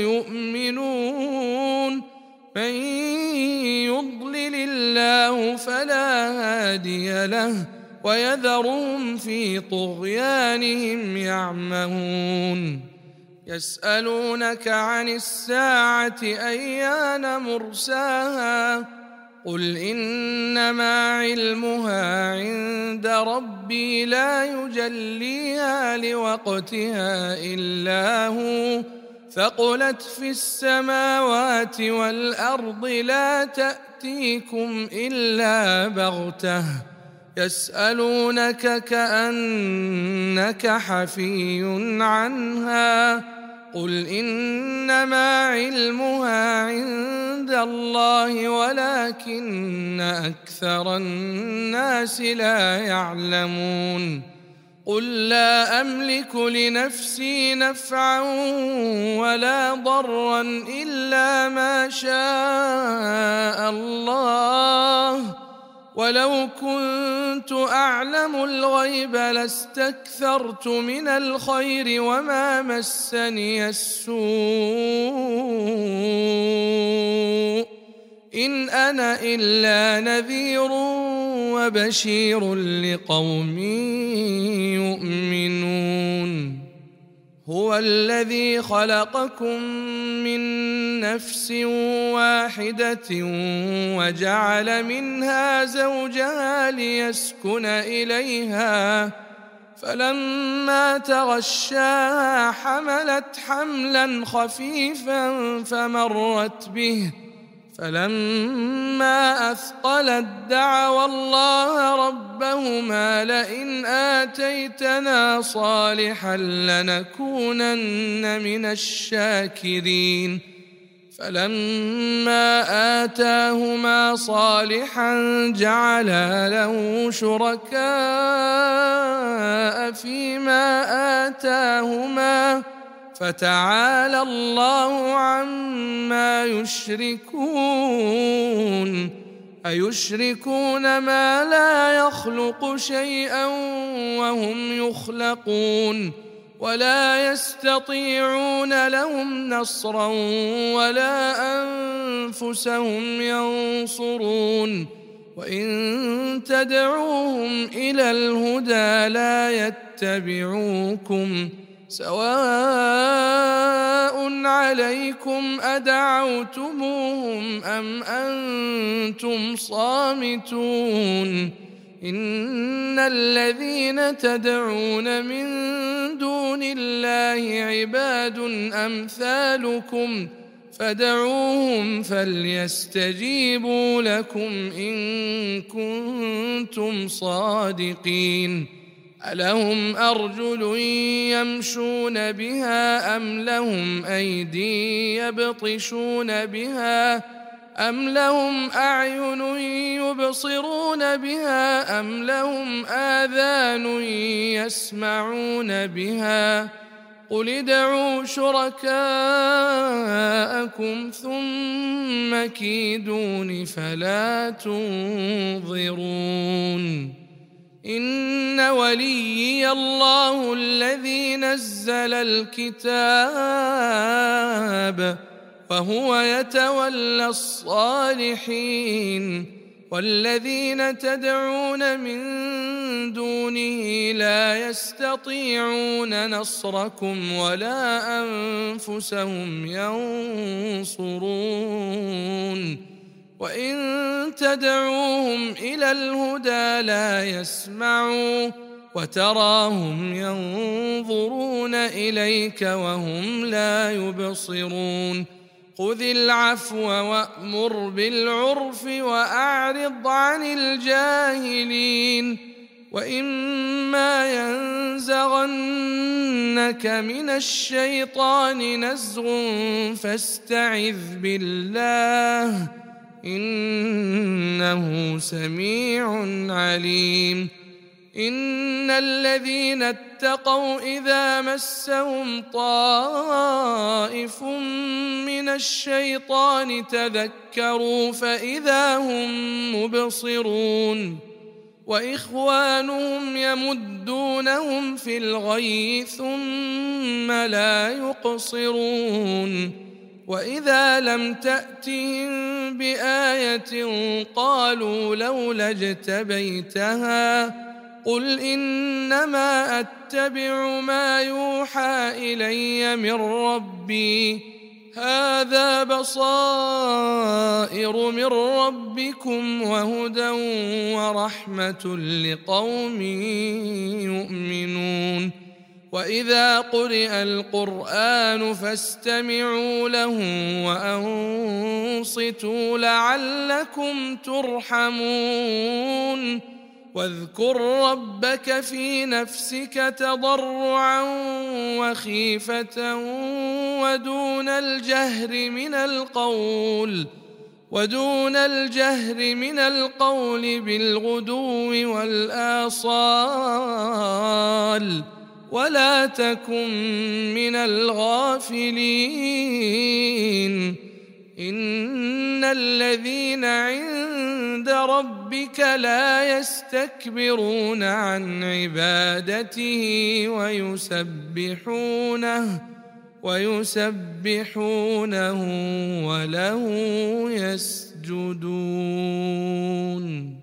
يؤمنون من يضلل الله فلا هادي له ويذرهم في طغيانهم يعمهون يسألونك عن الساعة أيان مرساها قل إنما علمها عند ربي لا يجليها لوقتها إلا هو ثقلت في السماوات والأرض لا تأتيكم إلا بغتة يسألونك كأنك حفي عنها قل إنما علمها عند الله ولكن أكثر الناس لا يعلمون قل لا أملك لنفسي نفعا ولا ضرا إلا ما شاء الله ولو كنت أعلم الغيب لاستكثرت من الخير وما مسني السوء إن أنا إلا نذير وبشير لقوم يؤمنون هو الذي خلقكم من نفس واحدة وجعل منها زوجها ليسكن إليها فلما تغشاها حملت حملا خفيفا فمرت به فلما أثقلت دعوا الله ربهما لئن آتيتنا صالحا لنكونن من الشاكرين فلما آتاهما صالحا جعلا له شركاء فيما آتاهما فتعالى الله عما يشركون أيشركون ما لا يخلق شيئا وهم يخلقون ولا يستطيعون لهم نصرا ولا أنفسهم ينصرون وإن تدعوهم إلى الهدى لا يتبعوكم سواء عليكم أدعوتموهم أم أنتم صامتون إن الذين تدعون من دون الله عباد أمثالكم فدعوهم فليستجيبوا لكم إن كنتم صادقين ألهم أرجل يمشون بها أم لهم أيدي يبطشون بها أم لهم أعين يبصرون بها أم لهم آذان يسمعون بها قل ادعوا شركاءكم ثم كيدون فلا تنظرون إن وليي الله الذي نزل الكتاب وهو يتولى الصالحين والذين تدعون من دونه لا يستطيعون نصركم ولا أنفسهم ينصرون وإن تدعوهم إلى الهدى لا يسمعوا وتراهم ينظرون إليك وهم لا يبصرون خذ العفو وأمر بالعرف وأعرض عن الجاهلين وإما ينزغنك من الشيطان نزغ فاستعذ بالله إنه سميع عليم إن الذين اتقوا إذا مسهم طائف من الشيطان تذكروا فإذا هم مبصرون وإخوانهم يمدونهم في الغي ثم لا يقصرون وإذا لم تأتهم بآية قالوا لولا اجتبيتها قل إنما أتبع ما يوحى إلي من ربي هذا بصائر من ربكم وهدى ورحمة لقوم يؤمنون وإذا قرئ القرآن فاستمعوا له وأنصتوا لعلكم ترحمون واذكر ربك في نفسك تضرعا وخيفة ودون الجهر من القول ودون الجهر من القول بالغدو والآصال ولا تكن من الغافلين إن الذين عند ربك لا يستكبرون عن عبادته ويسبحونه ويسبحونه وله يسجدون